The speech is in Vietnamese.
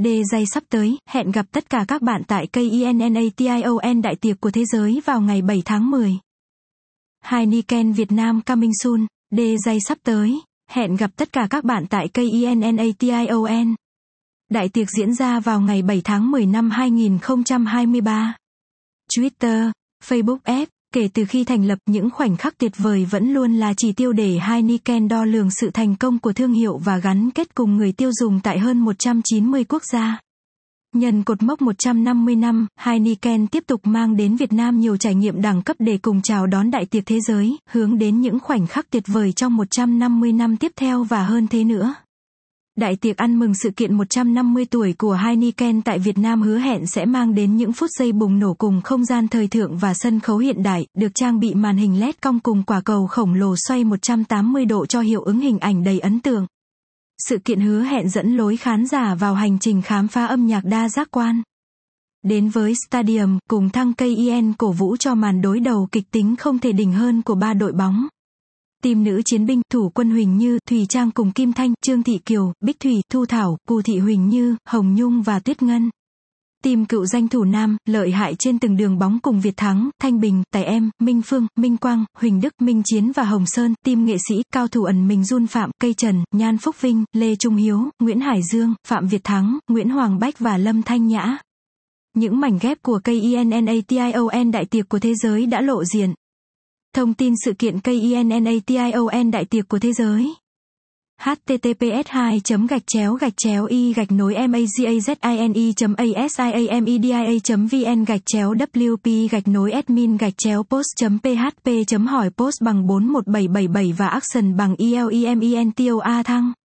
Day sắp tới, hẹn gặp tất cả các bạn tại KINNATION Đại tiệc của thế giới vào ngày 7 tháng 10. Heineken Việt Nam coming soon. Day sắp tới, hẹn gặp tất cả các bạn tại KINNATION. Đại tiệc diễn ra vào ngày 7 tháng 10 năm 2023. Twitter, Facebook F. Kể từ khi thành lập, những khoảnh khắc tuyệt vời vẫn luôn là chỉ tiêu để Heineken đo lường sự thành công của thương hiệu và gắn kết cùng người tiêu dùng tại hơn 190 quốc gia. Nhân cột mốc 150 năm, Heineken tiếp tục mang đến Việt Nam nhiều trải nghiệm đẳng cấp để cùng chào đón đại tiệc thế giới, hướng đến những khoảnh khắc tuyệt vời trong 150 năm tiếp theo và hơn thế nữa. Đại tiệc ăn mừng sự kiện 150 tuổi của Heineken tại Việt Nam hứa hẹn sẽ mang đến những phút giây bùng nổ cùng không gian thời thượng và sân khấu hiện đại, được trang bị màn hình LED cong cùng quả cầu khổng lồ xoay 180 độ cho hiệu ứng hình ảnh đầy ấn tượng. Sự kiện hứa hẹn dẫn lối khán giả vào hành trình khám phá âm nhạc đa giác quan. Đến với Stadium, cùng thăng KIN cổ vũ cho màn đối đầu kịch tính không thể đỉnh hơn của ba đội bóng. Team nữ chiến binh, Thủ Quân Huỳnh Như, Thùy Trang cùng Kim Thanh, Trương Thị Kiều, Bích Thủy, Thu Thảo, Cù Thị Huỳnh Như, Hồng Nhung và Tuyết Ngân. Team cựu danh thủ nam, lợi hại trên từng đường bóng cùng Việt Thắng, Thanh Bình, Tài Em, Minh Phương, Minh Quang, Huỳnh Đức, Minh Chiến và Hồng Sơn. Team nghệ sĩ, cao thủ ẩn mình Jun Phạm, Cây Trần, Nhan Phúc Vinh, Lê Trung Hiếu, Nguyễn Hải Dương, Phạm Việt Thắng, Nguyễn Hoàng Bách và Lâm Thanh Nhã. Những mảnh ghép của KINNATION Đại tiệc của thế giới đã lộ diện. Thông tin sự kiện KINNATION Đại tiệc của thế giới. https://i-magazine.asi.media.vn/wp-admin-post.php hỏi post bằng 41777 và action bằng ELEMENTOA thăng